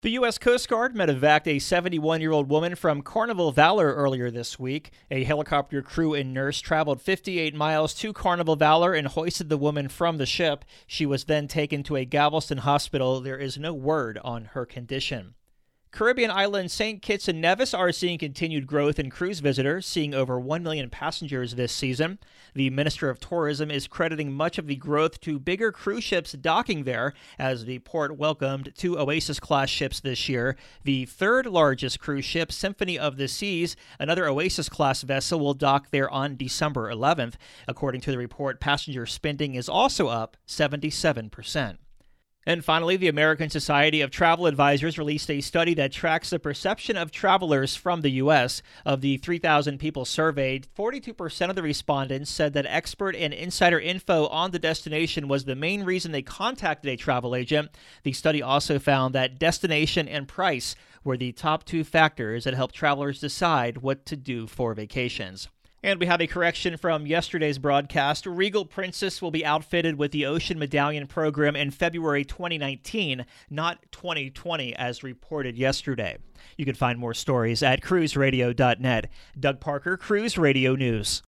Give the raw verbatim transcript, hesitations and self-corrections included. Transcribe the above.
The U S. Coast Guard medevaced a seventy-one-year-old woman from Carnival Valor earlier this week. A helicopter crew and nurse traveled fifty-eight miles to Carnival Valor and hoisted the woman from the ship. She was then taken to a Galveston hospital. There is no word on her condition. Caribbean island Saint Kitts and Nevis are seeing continued growth in cruise visitors, seeing over one million passengers this season. The Minister of Tourism is crediting much of the growth to bigger cruise ships docking there, as the port welcomed two Oasis-class ships this year. The third largest cruise ship, Symphony of the Seas, another Oasis-class vessel, will dock there on December eleventh. According to the report, passenger spending is also up seventy-seven percent. And finally, the American Society of Travel Advisors released a study that tracks the perception of travelers from the U S. Of the three thousand people surveyed, forty-two percent of the respondents said that expert and insider info on the destination was the main reason they contacted a travel agent. The study also found that destination and price were the top two factors that helped travelers decide what to do for vacations. And we have a correction from yesterday's broadcast. Regal Princess will be outfitted with the Ocean Medallion program in February twenty nineteen, not twenty twenty, as reported yesterday. You can find more stories at cruise radio dot net. Doug Parker, Cruise Radio News.